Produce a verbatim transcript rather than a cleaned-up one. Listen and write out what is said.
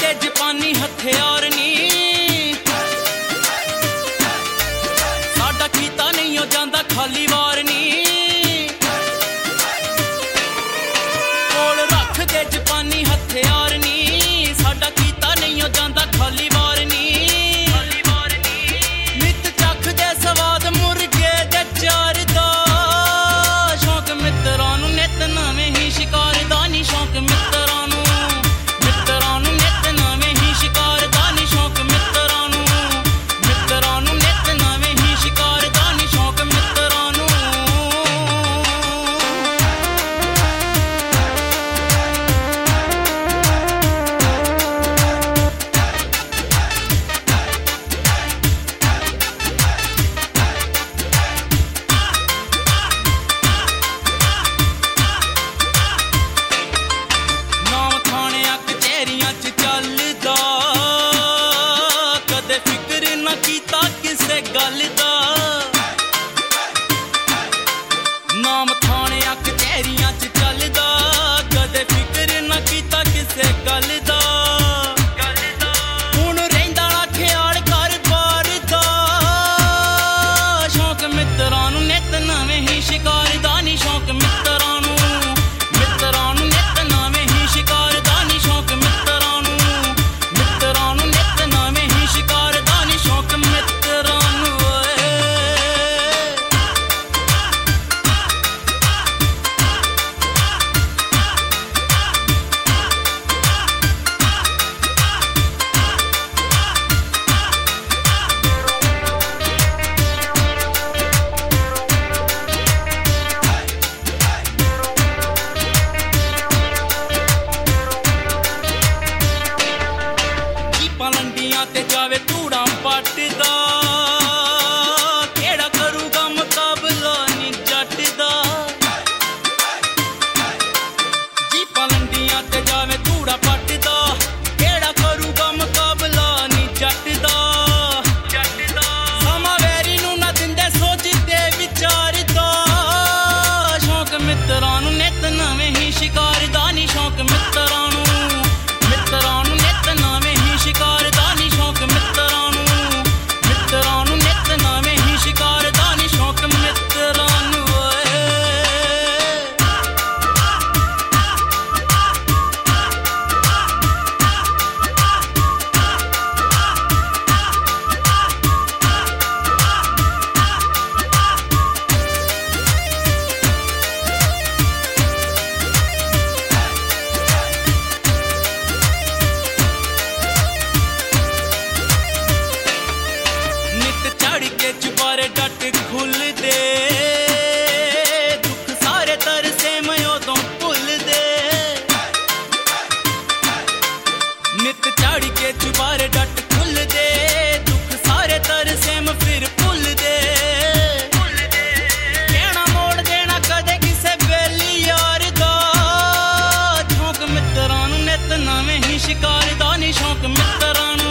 ਦੇ ਜਾਪਾਨੀ ਹਥਿਆਰ ਨੀ ਸਾਡਾ ਕੀਤਾ ਨਹੀਂ ਉਹ ਜਾਂਦਾ ਖਾਲੀ ਵਾਰ ਨੀ ਕੋਲ ਰੱਖ ਦੇ ਜਾਪਾਨੀ ਹਥਿਆਰ ਨੀ ਸਾਡਾ ਕੀਤਾ ਨਹੀਂ ਉਹ ਜਾਂਦਾ ਖਾਲੀ ਵਾਰ ਨੀ ਨਿੱਤ ਚੱਖਦੇ ਸਵਾਦ ਮੁਰਗੇ ਦੇ ਚਾਰ ਦਾ ਸ਼ੌਕ ਮਿੱਤਰਾਂ ਨੂੰ ਨਿੱਤ ਨਵੇਂ ਹੀ ਸ਼ਿਕਾਰ ਦਾ ਨੀ ਸ਼ੌਕ ਮਿੱਤਰਾਂ ਨੂੰ ਮਿੱਤਰਾਂ ਨੂੰ ਨਿੱਤ ਨਵੇਂ ਹੀ ਸ਼ਿਕਾਰ ਦਾ ਨੀ ਸ਼ੌਕ ਮਿੱਤਰਾਂ ਨੂੰ ਮਿੱਤਰਾਂ ਨੂੰ ਨਿੱਤ ਨਵੇਂ ਹੀ ਸ਼ਿਕਾਰ ਦਾ ਨੀ ਸ਼ੌਕ ਮਿੱਤਰਾਂ ਨੂੰ ਨਾਮ ਥਾਣਿਆਂ ਕਚਹਿਰੀਆਂ 'ਚ ਚੱਲਦਾ ਕਦੇ ਫਿਕਰ ਨਾ ਕੀਤਾ ਕਿਸੇ ਗੱਲ ਦਾ ਨਾਮ ਥਾਣਿਆਂ ਕਚਹਿਰੀਆਂ 'ਚ ਚੱਲਦਾ ਕਦੇ ਫਿਕਰ ਨਾ ਕੀਤਾ ਕਿਸੇ ਗੱਲ ਦਾ ਹੁਣ ਰਹਿੰਦਾ ਨਾ ਖਿਆਲ ਘਰ ਬਾਰ ਦਾ ਸ਼ੌਕ ਮਿੱਤਰਾਂ ਨੂੰ ਨਿੱਤ ਨਵੇਂ ਹੀ ਸ਼ਿਕਾਰ ਦਾ ਨੀ ਸ਼ੌਕ ਮਿੱਤਰਾਂ ਨੂੰ ਮਿੱਤਰਾਂ ਨੂੰ ਨਿੱਤ ਨਵੇਂ ਹੀ ਸ਼ਿਕਾਰ ਦਾ ਨੀ ਸ਼ੌਕ ਮਿੱਤਰਾਂ ਨੂੰ ਮਿੱਤਰਾਂ ਨੂੰ ਨਿੱਤ ਨਵੇਂ ਹੀ ਸ਼ਿਕਾਰ ਦਾ ਨੀ ਸ਼ੌਕ ਮਿੱਤਰਾਂ ਨੂੰ ਓਏ ਜੀਪਾਂ ਲੰਡੀਆਂ ਤੇ ਜਾਵੇ ਧੂੜਾਂ ਪੱਟਦਾ ਕਿਹੜਾ ਕਰੂਗਾ ਮੁਕਾਬਲਾ ਨੀ ਜੱਟ ਦਾ ਜੀਪਾਂ ਲੰਡੀਆਂ ਤੇ ਜਾਵੇ ਧੂੜਾਂ ਪੱਟਦਾ ਕਿਹੜਾ ਕਰੂਗਾ ਮੁਕਾਬਲਾ ਨੀ ਜੱਟ ਦਾ ਸਮਾਂ ਵੈਰੀ ਨੂੰ ਨਾ ਦਿੰਦੇ ਸੋਚਦੇ ਵਿਚਾਰ ਦਾ ਸ਼ੌਕ ਮਿੱਤਰਾਂ ਨੂੰ ਨਿੱਤ ਨਵੇਂ ਹੀ ਸ਼ਿਕਾਰ ਦਾ ਨੀ ਸ਼ੌਕ ਮਿੱਤਰਾਂ ਨੂੰ ਮਿੱਤਰਾਂ ਨੂੰ ਨਿੱਤ ਨਵੇਂ ਹੀ ਸ਼ਿਕਾਰ ਦਾ ਨੀ ਸ਼ੌਕ ਮਿੱਤਰਾਂ ਨੂੰ ਮਿੱਤਰਾਂ ਨੂੰ ਨਿੱਤ ਨਵੇਂ ਹੀ ਸ਼ਿਕਾਰ ਦਾ ਨੀ ਸ਼ੌਕ ਮਿੱਤਰਾਂ ਨੂੰ ਓਏ ਨਿੱਤ ਚੜ ਕੇ ਚੁਬਾਰੇ ਡੱਟ ਖੁੱਲਦੇ ਦੁੱਖ ਸਾਰੇ ਤਰਸੇ ਮੈਂ ਉਦੋਂ ਭੁੱਲਦੇ ਨਿੱਤ ਚੜ ਕੇ ਚੁਬਾਰੇ ਡੱਟ ਖੁੱਲਦੇ ਦੁੱਖ ਸਾਰੇ ਤਰਸੇ ਮੈਂ ਫਿਰ ਭੁੱਲਦੇ ਕਹਿਣਾ ਮੋੜ ਦੇਣਾ ਕਦੇ ਕਿਸੇ ਬੇਲੀ ਯਾਰ ਦਾ ਸ਼ੌਕ ਮਿੱਤਰਾਂ ਨੂੰ ਨਿੱਤ ਨਵੇਂ ਹੀ ਸ਼ਿਕਾਰ ਦਾ ਨੀ ਸ਼ੌਕ ਮਿੱਤਰਾਂ ਨੂੰ